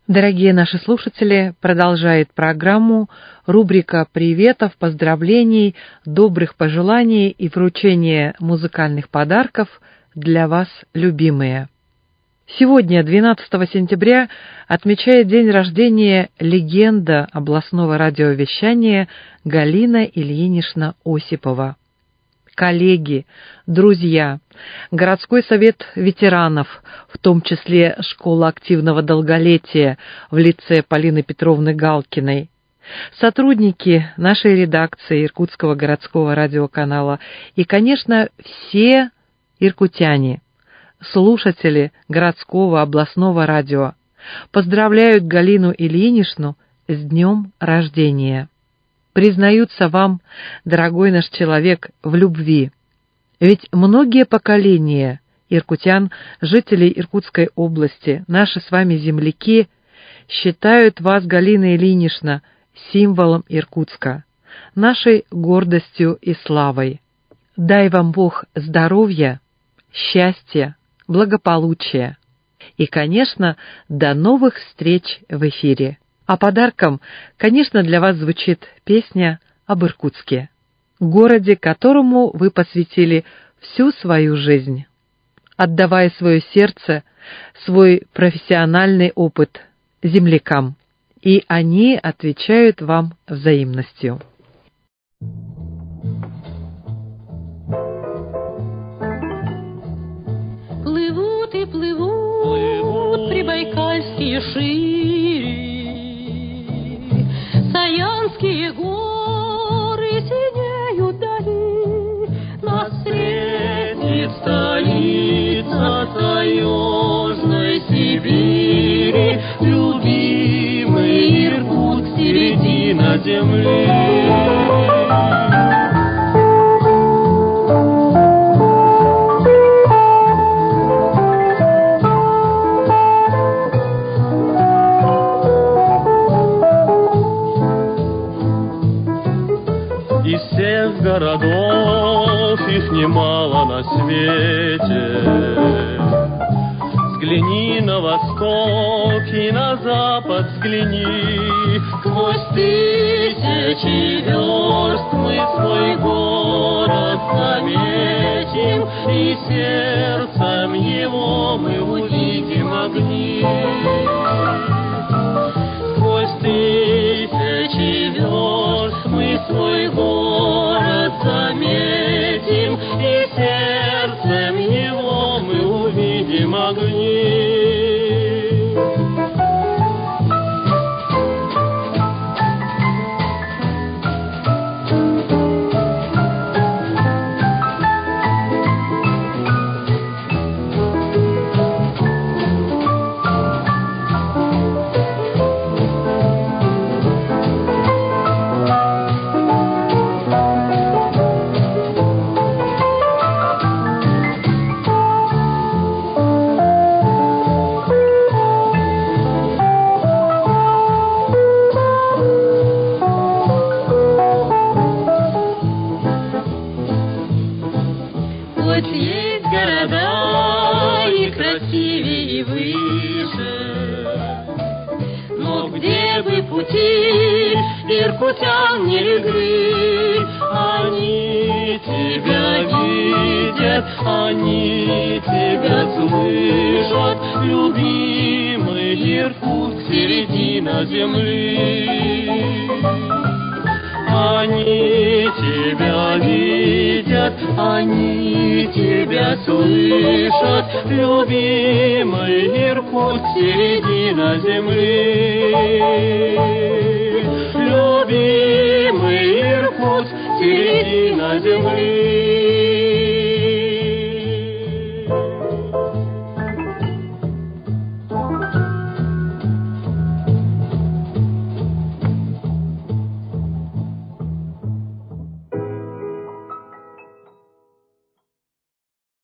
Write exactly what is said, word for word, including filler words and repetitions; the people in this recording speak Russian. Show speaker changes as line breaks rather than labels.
Дорогие наши слушатели, продолжает программу рубрика приветов, поздравлений, добрых пожеланий и вручения музыкальных подарков для вас, любимые. Сегодня, двенадцатого сентября, отмечает день рождения легенда областного радиовещания Галина Ильинична Осипова. Коллеги, друзья, городской совет ветеранов, в том числе школа активного долголетия в лице Полины Петровны Галкиной, сотрудники нашей редакции Иркутского городского радиоканала и, конечно, все иркутяне, слушатели городского областного радио, поздравляют Галину Ильиничну с днем рождения. Признаются вам, дорогой наш человек, в любви. Ведь многие поколения иркутян, жителей Иркутской области, наши с вами земляки, считают вас, Галина Ильинична, символом Иркутска, нашей гордостью и славой. Дай вам Бог здоровья, счастья, благополучия. И, конечно, до новых встреч в эфире. А подарком, конечно, для вас звучит песня об Иркутске, городе, которому вы посвятили всю свою жизнь, отдавая свое сердце, свой профессиональный опыт землякам, и они отвечают вам взаимностью.
Плывут и плывут, плывут прибайкальские шири, Саянские горы синеют вдали, нас встретит столица таежной Сибири, любимый Иркутск, середина земли. Городов их немало на свете. Взгляни на восток и на запад взгляни. Сквозь тысячи верст мы свой город заметим, и сердцем его мы увидим огни. Сквозь тысячи верст мы свой город заметим, и сердцем его мы увидим огни. Иркутян не легли, они тебя видят, они тебя слышат, любимый Иркутск, середина земли. Они тебя видят, они тебя слышат, любимый Иркутск, середина земли. Любимый Иркутск, середина земли.